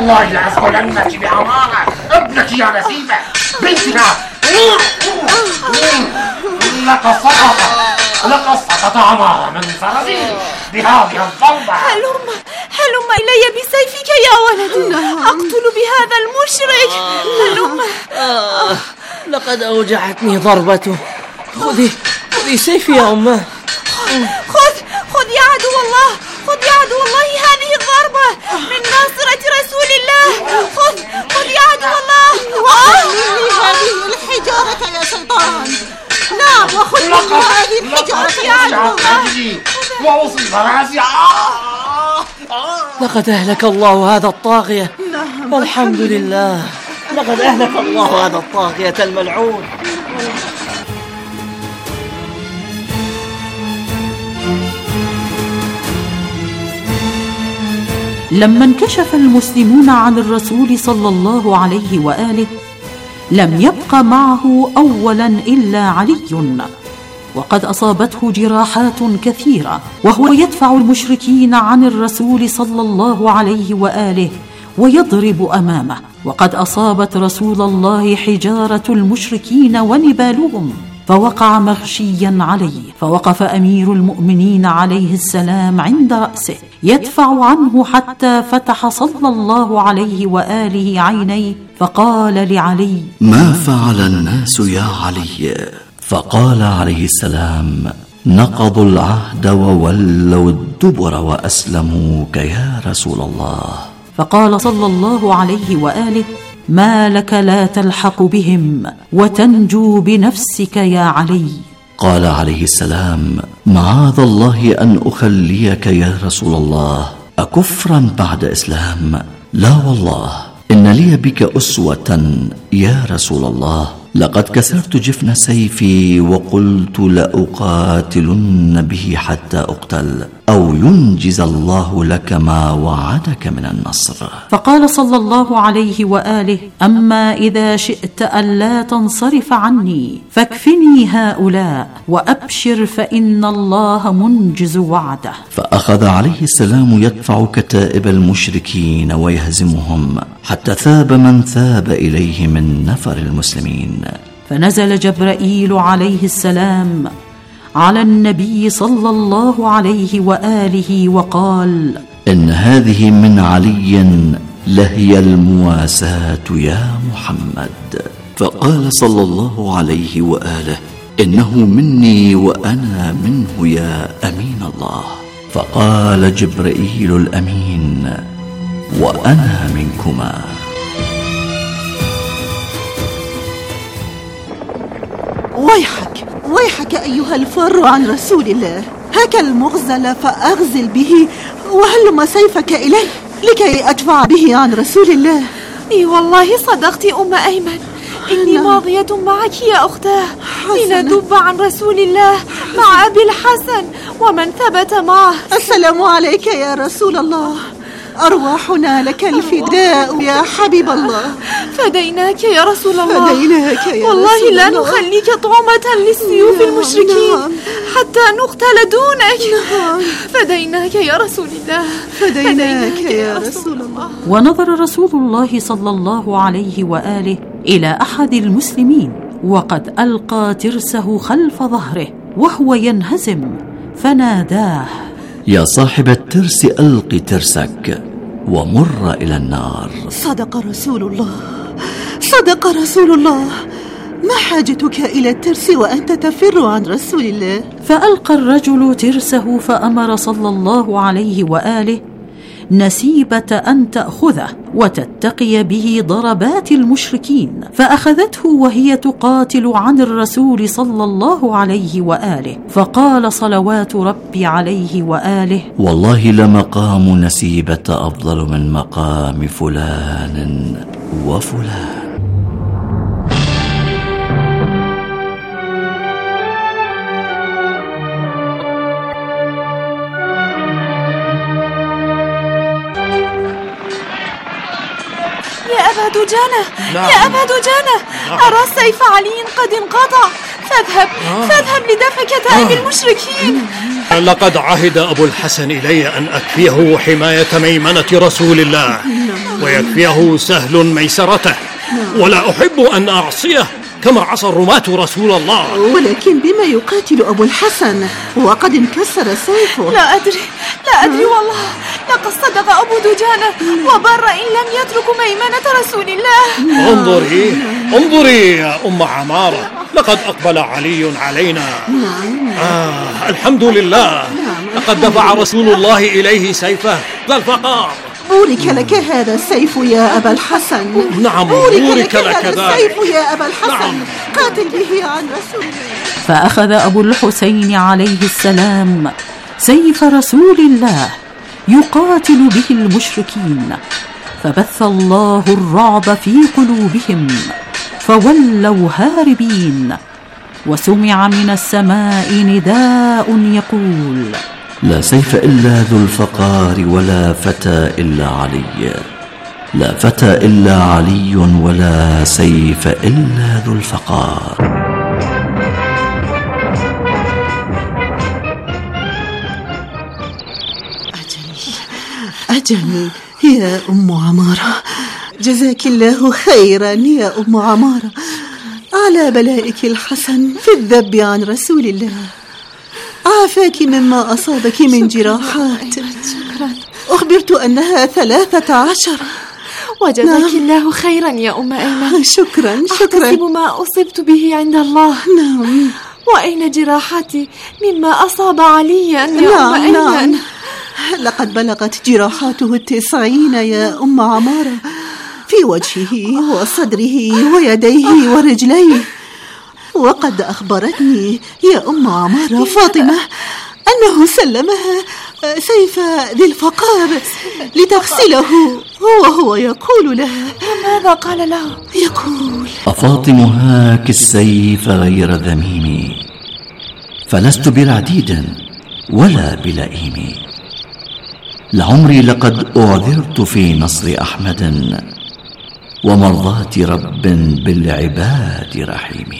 S13: والله لأسجننك بعمارة. ابنك يا نسيبة، بنتك لقد سقط لقد سقط عمارة من فرسي بهذه الضربة.
S11: هلم هلم إلي بسيفك يا ولدي، أقتل بهذا المشرك. هلم.
S9: آه لقد أوجعتني ضربته. خذي خذي سيفي يا أمه.
S11: خذ خذ يا عدو الله، خذ يا عدو الله هذه الضربة من ناصرة رسول الله. خذ خذ يا عدو الله.
S12: وخذ هذه الحجارة يا شيطان. نعم وخذ هذه الحجارة يا عدو الله.
S13: وأصيب رأسي.
S9: لقد أهلك الله هذا الطاغية. الحمد لله، لقد أهلك الله هذا الطاغية الملعون.
S8: لما انكشف المسلمون عن الرسول صلى الله عليه وآله لم يبق معه أولا إلا علي، وقد أصابته جراحات كثيرة وهو يدفع المشركين عن الرسول صلى الله عليه وآله ويضرب أمامه. وقد أصابت رسول الله حجارة المشركين ونبالهم فوقع مغشيا عليه، فوقف أمير المؤمنين عليه السلام عند رأسه يدفع عنه حتى فتح صلى الله عليه وآله عينيه فقال لعلي:
S7: ما فعل الناس يا علي؟ فقال عليه السلام: نقضوا العهد وولوا الدبر وأسلموك يا رسول الله.
S8: فقال صلى الله عليه وآله: ما لك لا تلحق بهم وتنجو بنفسك يا علي؟
S7: قال عليه السلام: معاذ الله أن أخليك يا رسول الله، أكفرا بعد إسلام؟ لا والله، إن لي بك أسوة يا رسول الله. لقد كسرت جفن سيفي وقلت لأقاتلن به حتى أقتل أو ينجز الله لك ما وعدك من النصر.
S8: فقال صلى الله عليه وآله: أما إذا شئت ألا تنصرف عني فاكفني هؤلاء وأبشر فإن الله منجز وعده.
S7: فأخذ عليه السلام يدفع كتائب المشركين ويهزمهم حتى ثاب من ثاب إليه من نفر المسلمين.
S8: فنزل جبرائيل عليه السلام على النبي صلى الله عليه وآله وقال:
S7: إن هذه من علي لهي المواساة يا محمد. فقال صلى الله عليه وآله: إنه مني وأنا منه يا أمين الله. فقال جبرائيل الأمين: وأنا منكما.
S12: ويحك ويحك أيها الفار عن رسول الله، هاك المغزل فأغزل به وهلم سيفك إليه لكي أدفع به عن رسول الله.
S11: إي والله صدقت أم أيمن، إني ماضية معك يا أختاه لندب عن رسول الله مع أبي الحسن ومن ثبت معه.
S12: السلام عليك يا رسول الله، أرواحنا لك الفداء يا حبيب الله.
S11: فديناك يا رسول الله،
S12: فديناك يا
S11: والله
S12: رسول
S11: لا
S12: الله.
S11: نخليك طعمة للسيوف
S12: نعم
S11: المشركين
S12: نعم.
S11: حتى نقتل دونك.
S12: نعم.
S11: فديناك يا رسول الله،
S12: فديناك يا رسول الله.
S8: ونظر رسول الله صلى الله عليه وآله إلى أحد المسلمين وقد ألقى ترسه خلف ظهره وهو ينهزم فناداه:
S7: يا صاحب الترس ألق ترسك ومر إلى النار.
S12: صدق رسول الله، صدق رسول الله. ما حاجتك إلى الترس وأنت تفر عن رسول الله؟
S8: فألقى الرجل ترسه فأمر صلى الله عليه وآله نسيبة أن تأخذه وتتقي به ضربات المشركين، فأخذته وهي تقاتل عن الرسول صلى الله عليه وآله. فقال صلوات ربي عليه وآله:
S7: والله لمقام نسيبة أفضل من مقام فلان وفلان.
S11: يا أبا دجانة،
S10: نعم.
S11: يا أبا دجانة، أرى سيف علي قد انقطع، فاذهب
S10: آه.
S11: فاذهب لدفع كتائب المشركين.
S5: لقد عهد أبو الحسن إلي أن أكفيه حماية ميمنة رسول الله ويكفيه سهل ميسرته، ولا أحب أن أعصيه كما عصى الرماة رسول الله.
S12: ولكن بما يقاتل أبو الحسن وقد انكسر سيفه؟
S11: لا أدري لا أدري والله. لقد صدق أبو دجانة وبر إن لم يترك ميمنة رسول الله.
S5: انظري انظري يا أم عمارة، لقد أقبل علي علينا. آه الحمد لله، لقد دفع رسول الله إليه سيفه ذا الفقار.
S12: بورك لك هذا السيف يا أبا الحسن.
S5: نعم
S12: بورك,
S5: بورك
S12: لك, لك هذا السيف يا أبا الحسن.
S5: نعم.
S12: قاتل به عن رسول الله.
S8: فأخذ أبو الحسين عليه السلام سيف رسول الله يقاتل به المشركين، فبث الله الرعب في قلوبهم فولوا هاربين، وسمع من السماء نداء يقول:
S7: لا سيف إلا ذو الفقار ولا فتى إلا علي، لا فتى إلا علي ولا سيف إلا ذو الفقار.
S12: أجل يا أم عمارة، جزاك الله خيرا يا أم عمارة على بلائك الحسن في الذب عن رسول الله. عافاك مما أصابك من جراحات.
S11: شكرا.
S12: أخبرت أنها ثلاثة عشر.
S11: وجزاك نعم. الله خيرا يا أم أيمن.
S12: شكرا شكرا.
S11: أحتسب ما أصبت به عند الله.
S12: نعم.
S11: وأين جراحاتي مما أصاب عليا يا
S12: نعم
S11: أم أيمن؟
S12: نعم. لقد بلغت جراحاته التسعين يا أم عمارة، في وجهه وصدره ويديه ورجليه. وقد أخبرتني يا أم عمارة فاطمة أنه سلمها سيف ذي الفقار لتغسله، وهو يقول لها.
S11: ماذا قال له؟
S12: يقول:
S7: أفاطم هاك السيف غير ذميم، فلست بالعديد ولا بلئيم، لعمري لقد أعذرت في نصر أحمد، ومرضاة رب بالعباد رحيم.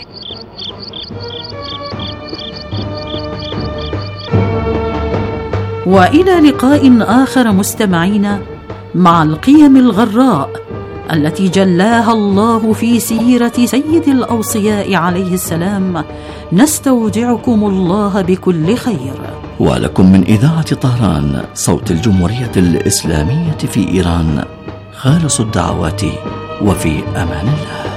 S8: وإلى لقاء آخر مستمعين مع القيم الغراء التي جلاها الله في سيرة سيد الأوصياء عليه السلام، نستودعكم الله بكل خير.
S7: ولكم من إذاعة طهران صوت الجمهورية الإسلامية في إيران خالص الدعوات، وفي أمان الله.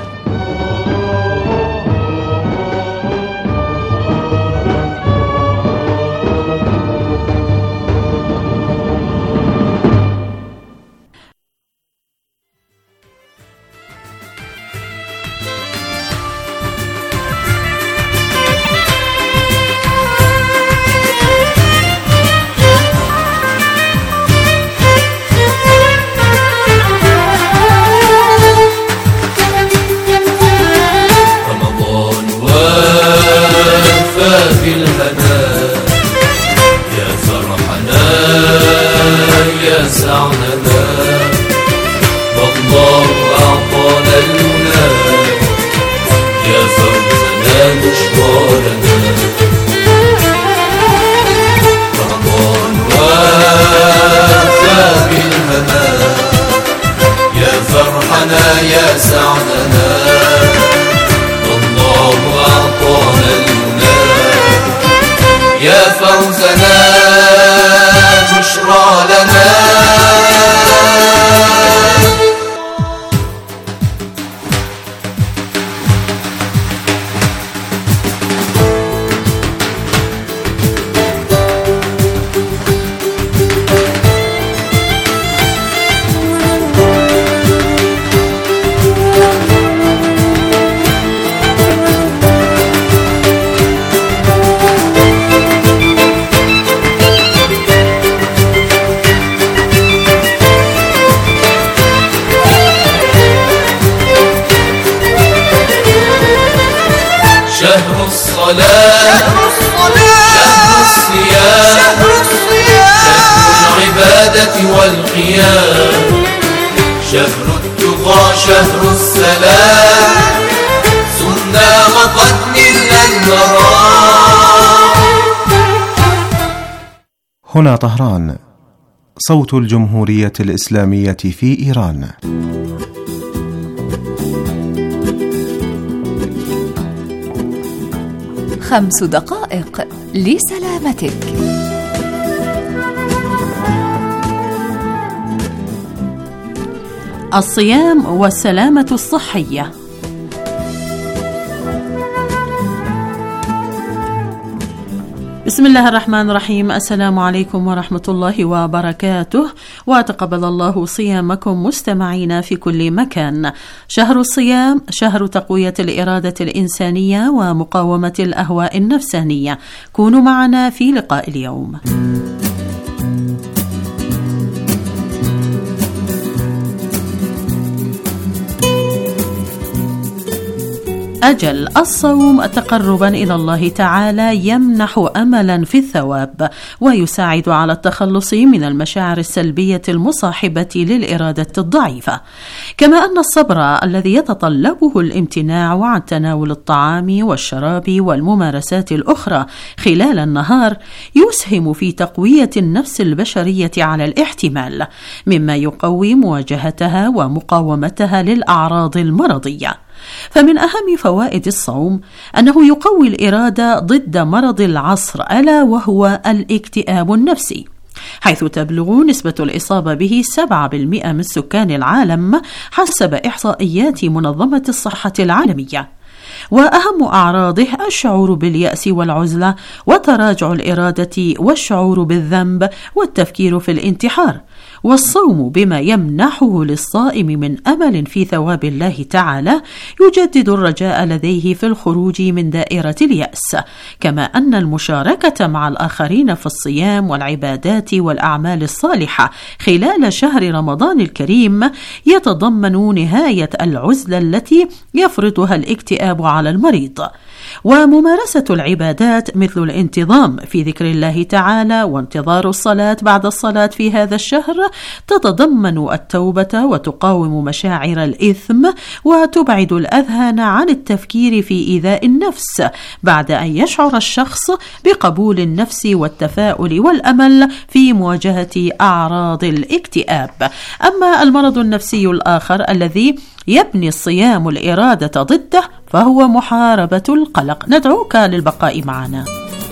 S1: يا سعدنا والله أعطانا المنى، يا فوزنا بشرى لنا. شهر الصلاة، شهر الصيام، شهر العبادة والقيام، شهر التقى، شهر السلام، صمنا وقد نلنا المرام.
S14: هنا طهران، صوت الجمهورية الإسلامية في إيران.
S4: خمس دقائق لسلامتك.
S8: الصيام والسلامة الصحية. بسم الله الرحمن الرحيم. السلام عليكم ورحمة الله وبركاته، وتقبل الله صيامكم مستمعين في كل مكان. شهر الصيام شهر تقوية الإرادة الإنسانية ومقاومة الأهواء النفسانية. كونوا معنا في لقاء اليوم. أجل، الصوم تقربا إلى الله تعالى يمنح أملا في الثواب، ويساعد على التخلص من المشاعر السلبية المصاحبة للإرادة الضعيفة، كما أن الصبر الذي يتطلبه الامتناع عن تناول الطعام والشراب والممارسات الأخرى خلال النهار يسهم في تقوية النفس البشرية على الاحتمال، مما يقوي مواجهتها ومقاومتها للأعراض المرضية. فمن أهم فوائد الصوم أنه يقوي الإرادة ضد مرض العصر، ألا وهو الاكتئاب النفسي، حيث تبلغ نسبة الإصابة به سبعة بالمئة من سكان العالم حسب إحصائيات منظمة الصحة العالمية. وأهم أعراضه الشعور باليأس والعزلة وتراجع الإرادة والشعور بالذنب والتفكير في الانتحار. والصوم بما يمنحه للصائم من أمل في ثواب الله تعالى يجدد الرجاء لديه في الخروج من دائرة اليأس، كما أن المشاركة مع الآخرين في الصيام والعبادات والأعمال الصالحة خلال شهر رمضان الكريم يتضمن نهاية العزلة التي يفرضها الاكتئاب على المريض. وممارسة العبادات مثل الانتظام في ذكر الله تعالى وانتظار الصلاة بعد الصلاة في هذا الشهر تتضمن التوبة وتقاوم مشاعر الإثم وتبعد الأذهان عن التفكير في إيذاء النفس، بعد أن يشعر الشخص بقبول النفس والتفاؤل والأمل في مواجهة أعراض الاكتئاب. أما المرض النفسي الآخر الذي يبني الصيام الإرادة ضده فهو محاربة القلق. ندعوك للبقاء معنا.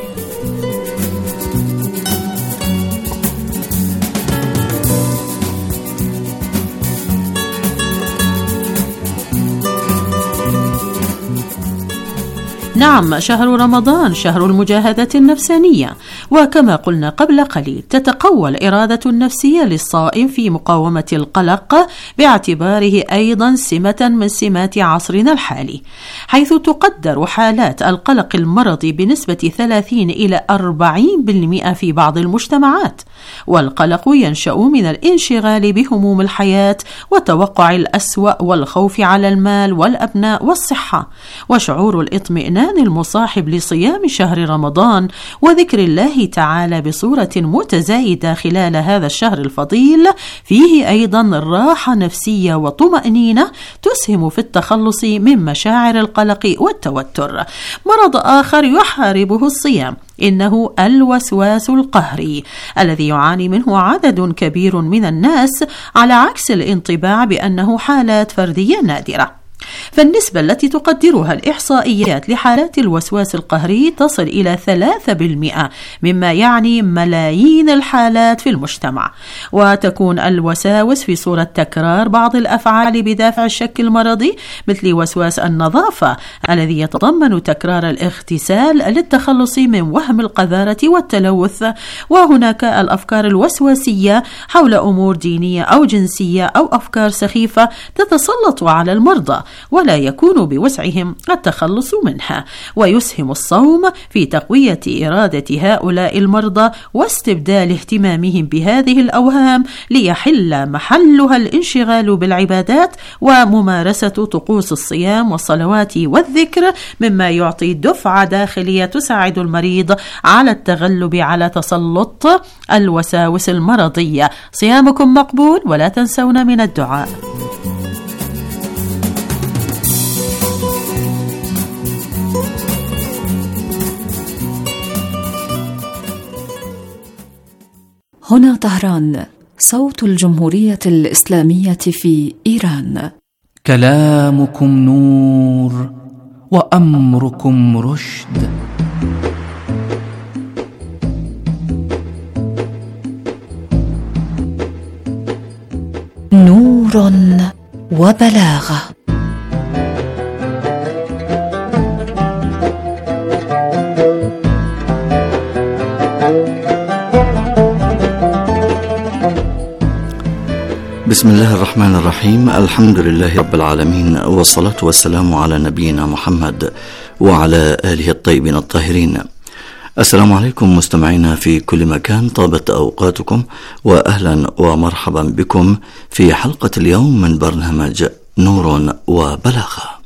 S8: نعم، شهر رمضان شهر المجاهدة النفسانية، وكما قلنا قبل قليل تتقوى الإرادة النفسية للصائم في مقاومة القلق، باعتباره أيضا سمة من سمات عصرنا الحالي، حيث تقدر حالات القلق المرضي بنسبة ثلاثين إلى أربعين بالمئة في بعض المجتمعات. والقلق ينشأ من الانشغال بهموم الحياة وتوقع الأسوأ والخوف على المال والأبناء والصحة. وشعور الاطمئنان المصاحب لصيام شهر رمضان وذكر الله تعالى بصورة متزايدة خلال هذا الشهر الفضيل فيه أيضا راحة نفسية وطمأنينة تسهم في التخلص من مشاعر القلق والتوتر. مرض آخر يحاربه الصيام إنه الوسواس القهري الذي يعاني منه عدد كبير من الناس، على عكس الانطباع بأنه حالات فردية نادرة. فالنسبة التي تقدرها الإحصائيات لحالات الوسواس القهري تصل إلى ثلاثة بالمئة، مما يعني ملايين الحالات في المجتمع. وتكون الوساوس في صورة تكرار بعض الأفعال بدافع الشك المرضي، مثل وسواس النظافة الذي يتضمن تكرار الاغتسال للتخلص من وهم القذارة والتلوث. وهناك الأفكار الوسواسية حول أمور دينية أو جنسية أو أفكار سخيفة تتسلط على المرضى ولا يكون بوسعهم التخلص منها. ويسهم الصوم في تقوية إرادة هؤلاء المرضى واستبدال اهتمامهم بهذه الأوهام ليحل محلها الانشغال بالعبادات وممارسة طقوس الصيام والصلوات والذكر، مما يعطي دفعة داخلية تساعد المريض على التغلب على تسلط الوساوس المرضية. صيامكم مقبول، ولا تنسونا من الدعاء.
S4: هنا طهران، صوت الجمهورية الإسلامية في إيران.
S15: كلامكم نور وأمركم رشد.
S4: نور وبلاغة.
S7: بسم الله الرحمن الرحيم. الحمد لله رب العالمين، والصلاة والسلام على نبينا محمد وعلى آله الطيبين الطاهرين. السلام عليكم مستمعينا في كل مكان، طابت أوقاتكم وأهلا ومرحبا بكم في حلقة اليوم من برنامج نور وبلاغة.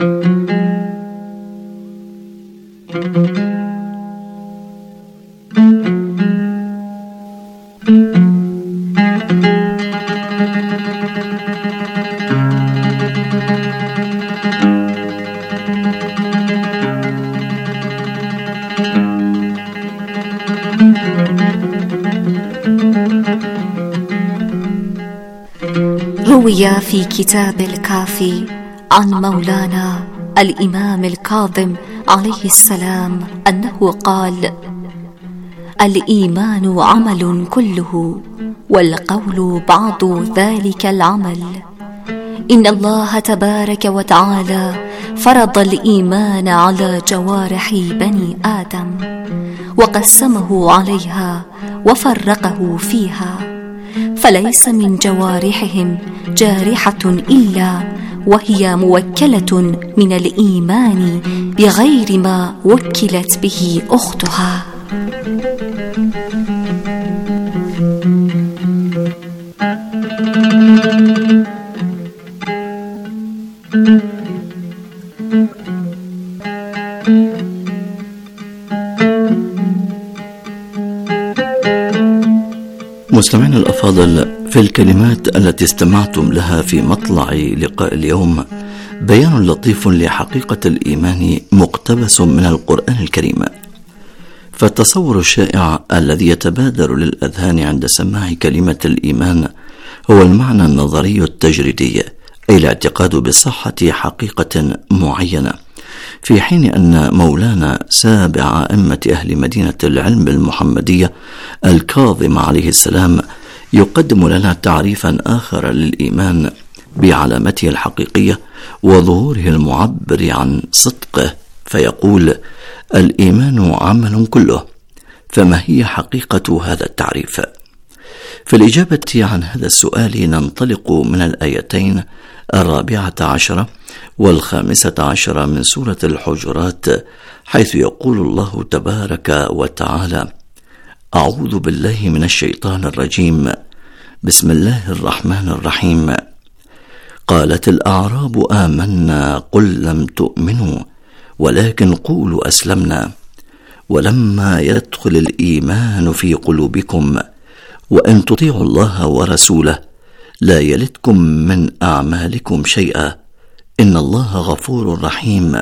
S16: روي في كتاب الكافي عن مولانا الإمام الكاظم عليه السلام أنه قال: الإيمان عمل كله، والقول بعض ذلك العمل. إن الله تبارك وتعالى فرض الإيمان على جوارح بني آدم، وقسمه عليها وفرقه فيها، فليس من جوارحهم جارحة إلا وهي موكلة من الإيمان بغير ما وكلت به أختها.
S7: مستمعينا الأفاضل، في الكلمات التي استمعتم لها في مطلع لقاء اليوم بيان لطيف لحقيقة الإيمان مقتبس من القرآن الكريم. فالتصور الشائع الذي يتبادر للأذهان عند سماع كلمة الإيمان هو المعنى النظري التجريدي، أي الاعتقاد بصحة حقيقة معينة، في حين أن مولانا سابع أئمة أهل مدينة العلم المحمدية الكاظم عليه السلام يقدم لنا تعريفا آخر للإيمان بعلامته الحقيقية وظهوره المعبر عن صدقه، فيقول: الإيمان عمل كله. فما هي حقيقة هذا التعريف؟ في الإجابة عن هذا السؤال ننطلق من الآيتين الرابعة عشرة والخامسة عشرة من سورة الحجرات، حيث يقول الله تبارك وتعالى: أعوذ بالله من الشيطان الرجيم، بسم الله الرحمن الرحيم. قالت الأعراب آمنا قل لم تؤمنوا ولكن قولوا أسلمنا ولما يدخل الإيمان في قلوبكم وإن تطيعوا الله ورسوله لا يلتكم من أعمالكم شيئا إن الله غفور رحيم.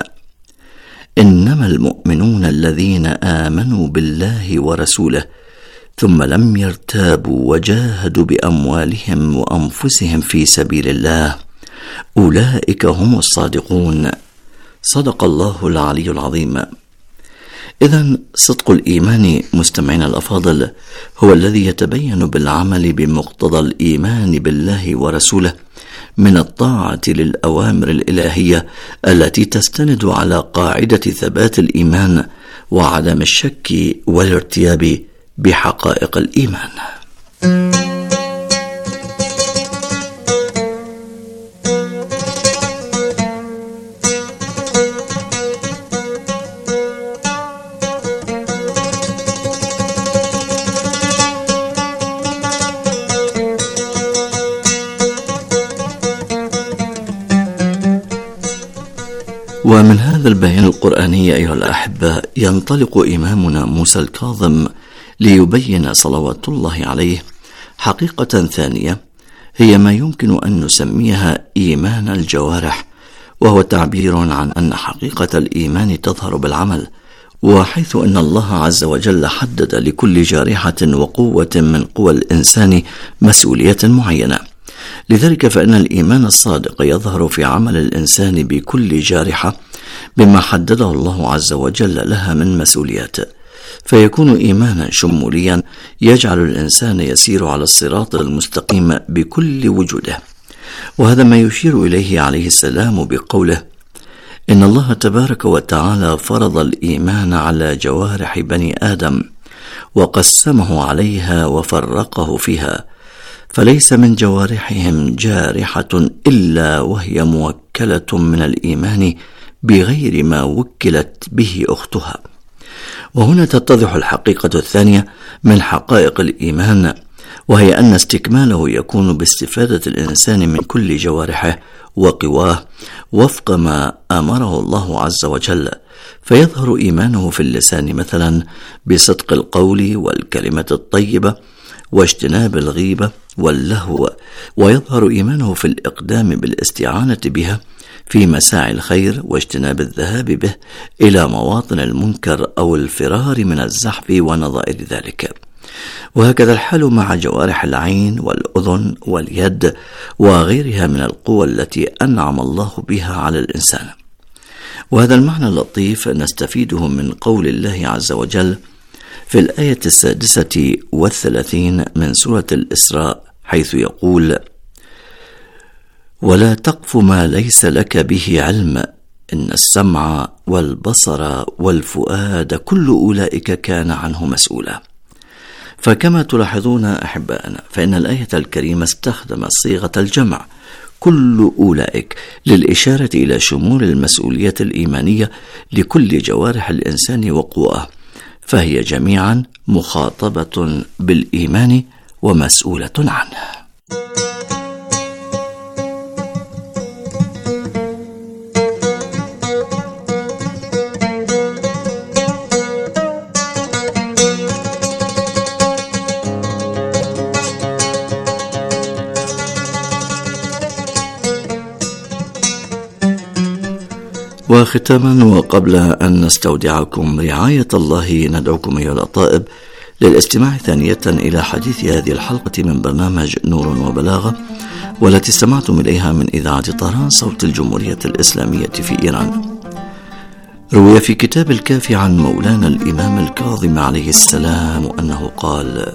S7: إنما المؤمنون الذين آمنوا بالله ورسوله ثم لم يرتابوا وجاهدوا بأموالهم وأنفسهم في سبيل الله أولئك هم الصادقون. صدق الله العلي العظيم. إذن صدق الإيمان مستمعين الأفاضل هو الذي يتبين بالعمل بمقتضى الإيمان بالله ورسوله من الطاعة للأوامر الإلهية التي تستند على قاعدة ثبات الإيمان وعدم الشك والارتياب بحقائق الإيمان. ومن هذا البيان القرآني أيها الأحبة ينطلق إمامنا موسى الكاظم ليبين صلوات الله عليه حقيقة ثانية هي ما يمكن أن نسميها إيمان الجوارح، وهو تعبير عن أن حقيقة الإيمان تظهر بالعمل وحيث أن الله عز وجل حدد لكل جارحة وقوة من قوى الإنسان مسؤولية معينة، لذلك فإن الإيمان الصادق يظهر في عمل الإنسان بكل جارحة بما حدده الله عز وجل لها من مسؤوليات، فيكون إيمانا شموليا يجعل الإنسان يسير على الصراط المستقيم بكل وجوده. وهذا ما يشير إليه عليه السلام بقوله: إن الله تبارك وتعالى فرض الإيمان على جوارح بني آدم وقسمه عليها وفرقه فيها، فليس من جوارحهم جارحة إلا وهي موكلة من الإيمان بغير ما وكلت به أختها. وهنا تتضح الحقيقة الثانية من حقائق الإيمان، وهي أن استكماله يكون باستفادة الإنسان من كل جوارحه وقواه وفق ما أمره الله عز وجل، فيظهر إيمانه في اللسان مثلا بصدق القول والكلمة الطيبة واجتناب الغيبة واللهو، ويظهر إيمانه في الإقدام بالاستعانة بها في مساعي الخير واجتناب الذهاب به إلى مواطن المنكر أو الفرار من الزحف ونظائر ذلك. وهكذا الحال مع جوارح العين والأذن واليد وغيرها من القوى التي أنعم الله بها على الإنسان. وهذا المعنى اللطيف نستفيده من قول الله عز وجل في الآية السادسة والثلاثين من سورة الإسراء، حيث يقول: ولا تقف ما ليس لك به علم إن السمع والبصر والفؤاد كل أولئك كان عنه مسؤولا. فكما تلاحظون أحبائنا، فإن الآية الكريمة استخدمت صيغة الجمع كل أولئك للإشارة إلى شمول المسؤولية الإيمانية لكل جوارح الإنسان وقواه، فهي جميعا مخاطبة بالإيمان ومسؤولة عنه. وختاما، وقبل أن نستودعكم رعاية الله، ندعوكم أيها الأطائب للاستماع ثانية إلى حديث هذه الحلقة من برنامج نور وبلاغة، والتي استمعتم إليها من إذاعة طهران صوت الجمهورية الإسلامية في إيران. روي في كتاب الكافي عن مولانا الإمام الكاظم عليه السلام أنه قال: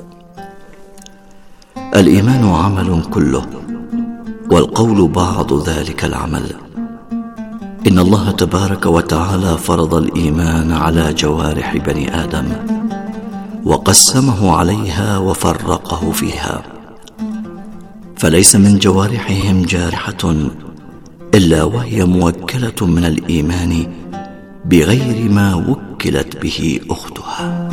S7: الإيمان عمل كله، والقول بعض ذلك العمل. إن الله تبارك وتعالى فرض الإيمان على جوارح بني آدم وقسمه عليها وفرقه فيها، فليس من جوارحهم جارحة إلا وهي موكلة من الإيمان بغير ما وكلت به أختها.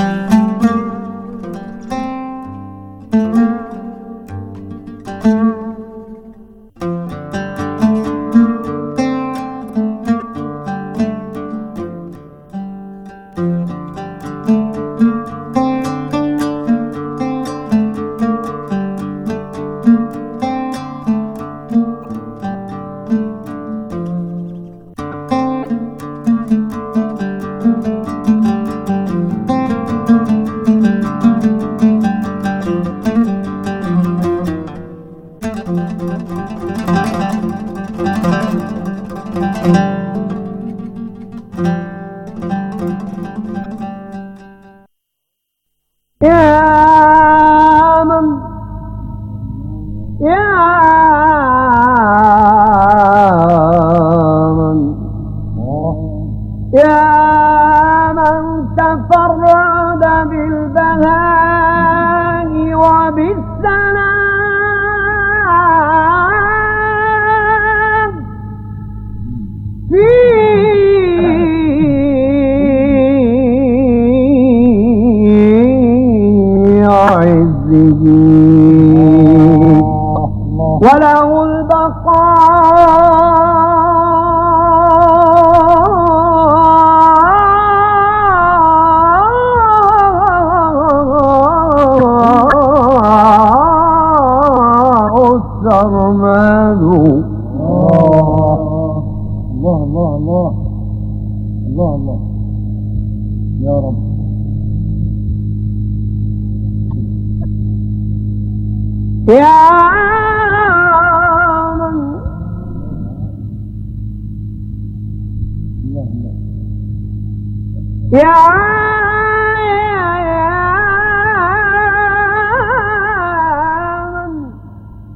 S17: وله البقاء السرمد. الله الله الله الله الله الله يا رب. يا من يا